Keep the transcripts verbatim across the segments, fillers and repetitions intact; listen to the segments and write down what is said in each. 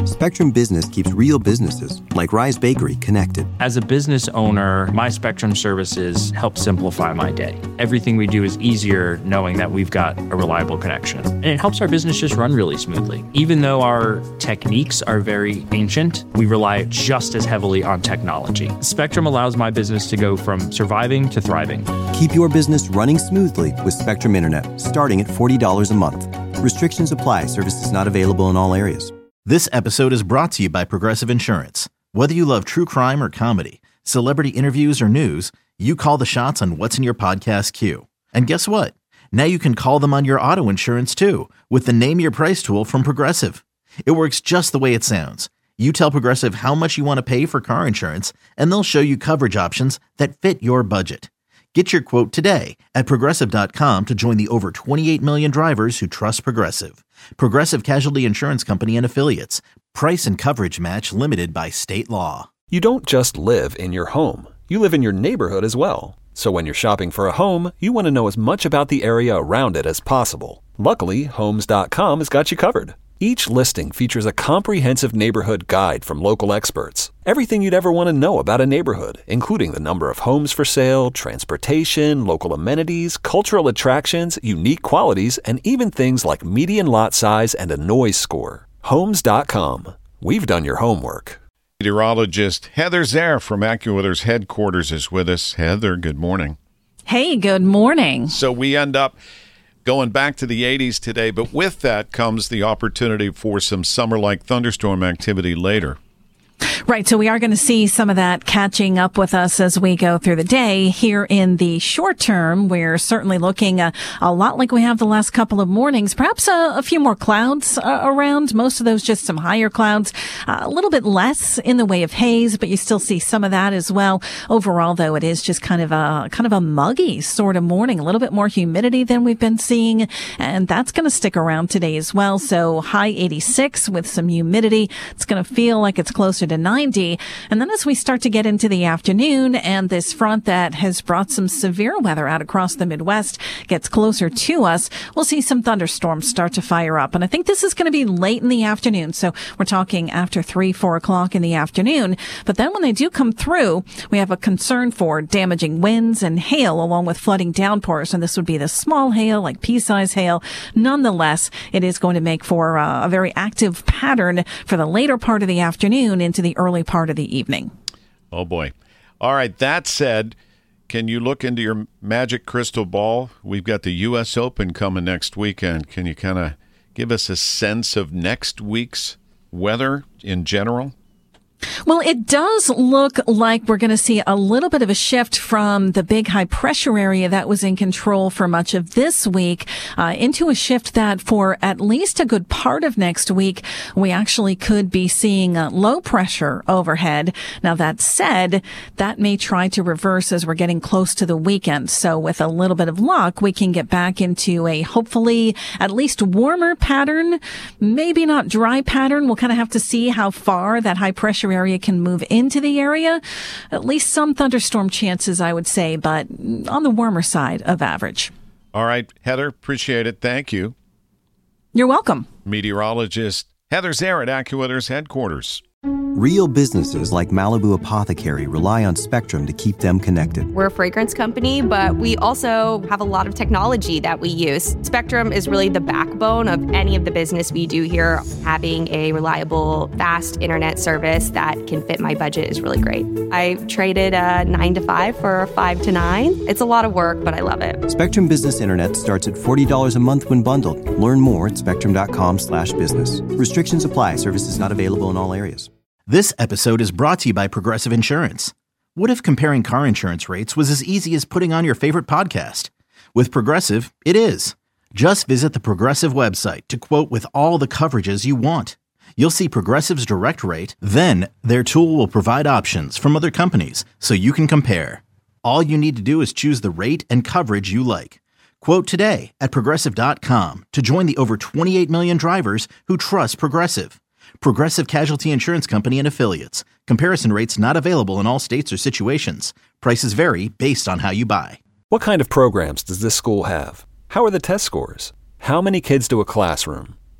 Spectrum Business keeps real businesses, like Rise Bakery, connected. As a business owner, my Spectrum services help simplify my day. Everything we do is easier knowing that we've got a reliable connection. And it helps our business just run really smoothly. Even though our techniques are very ancient, we rely just as heavily on technology. Spectrum allows my business to go from surviving to thriving. Keep your business running smoothly with Spectrum Internet, starting at forty dollars a month. Restrictions apply. Services not available in all areas. This episode is brought to you by Progressive Insurance. Whether you love true crime or comedy, celebrity interviews or news, you call the shots on what's in your podcast queue. And guess what? Now you can call them on your auto insurance too with the Name Your Price tool from Progressive. It works just the way it sounds. You tell Progressive how much you want to pay for car insurance, and they'll show you coverage options that fit your budget. Get your quote today at Progressive dot com to join the over twenty-eight million drivers who trust Progressive. Progressive Casualty Insurance Company and Affiliates. Price and coverage match limited by state law. You don't just live in your home. You live in your neighborhood as well. So when you're shopping for a home, you want to know as much about the area around it as possible. Luckily, Homes dot com has got you covered. Each listing features a comprehensive neighborhood guide from local experts. Everything you'd ever want to know about a neighborhood, including the number of homes for sale, transportation, local amenities, cultural attractions, unique qualities, and even things like median lot size and a noise score. Homes dot com. We've done your homework. Meteorologist Heather Zare from AccuWeather's headquarters is with us. Heather, good morning. Hey, good morning. So we end up going back to the eighties today, but with that comes the opportunity for some summer-like thunderstorm activity later. Right, so we are going to see some of that catching up with us as we go through the day. Here in the short term, we're certainly looking a, a lot like we have the last couple of mornings. Perhaps a, a few more clouds uh, around. Most of those just some higher clouds. Uh, a little bit less in the way of haze, but you still see some of that as well. Overall, though, it is just kind of a kind of a muggy sort of morning. A little bit more humidity than we've been seeing, and that's going to stick around today as well. So high eighty-six with some humidity. It's going to feel like it's closer to ninety. And then as we start to get into the afternoon and this front that has brought some severe weather out across the Midwest gets closer to us, we'll see some thunderstorms start to fire up. And I think this is going to be late in the afternoon. So we're talking after three, four o'clock in the afternoon. But then when they do come through, we have a concern for damaging winds and hail along with flooding downpours. And this would be the small hail, like pea-size hail. Nonetheless, it is going to make for uh, a very active pattern for the later part of the afternoon into the early part of the evening. Oh, boy. All right. That said, can you look into your magic crystal ball? We've got the U S Open coming next weekend. Can you kind of give us a sense of next week's weather in general? Well, it does look like we're going to see a little bit of a shift from the big high pressure area that was in control for much of this week uh, into a shift that for at least a good part of next week, we actually could be seeing uh, low pressure overhead. Now, that said, that may try to reverse as we're getting close to the weekend. So with a little bit of luck, we can get back into a hopefully at least warmer pattern, maybe not dry pattern. We'll kind of have to see how far that high pressure area can move into the area. At least some thunderstorm chances, I would say, but on the warmer side of average. All right, Heather, appreciate it. Thank you. You're welcome. Meteorologist Heather Zare at AccuWeather's headquarters. Real businesses like Malibu Apothecary rely on Spectrum to keep them connected. We're a fragrance company, but we also have a lot of technology that we use. Spectrum is really the backbone of any of the business we do here. Having a reliable, fast internet service that can fit my budget is really great. I traded a nine to five for a five to nine. It's a lot of work, but I love it. Spectrum Business Internet starts at forty dollars a month when bundled. Learn more at spectrum dot com slash business. Restrictions apply. Services not available in all areas. This episode is brought to you by Progressive Insurance. What if comparing car insurance rates was as easy as putting on your favorite podcast? With Progressive, it is. Just visit the Progressive website to quote with all the coverages you want. You'll see Progressive's direct rate, then their tool will provide options from other companies so you can compare. All you need to do is choose the rate and coverage you like. Quote today at Progressive dot com to join the over twenty-eight million drivers who trust Progressive. Progressive Casualty Insurance Company and Affiliates. Comparison rates not available in all states or situations. Prices vary based on how you buy. What kind of programs does this school have? How are the test scores? How many kids to a classroom?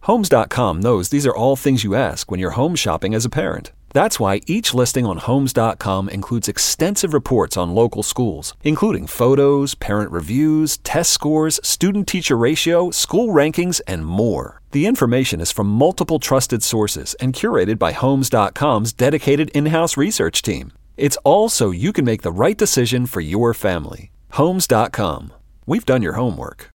Homes dot com knows these are all things you ask when you're home shopping as a parent. That's why each listing on Homes dot com includes extensive reports on local schools, including photos, parent reviews, test scores, student-teacher ratio, school rankings, and more. The information is from multiple trusted sources and curated by Homes dot com's dedicated in-house research team. It's all so you can make the right decision for your family. Homes dot com. We've done your homework.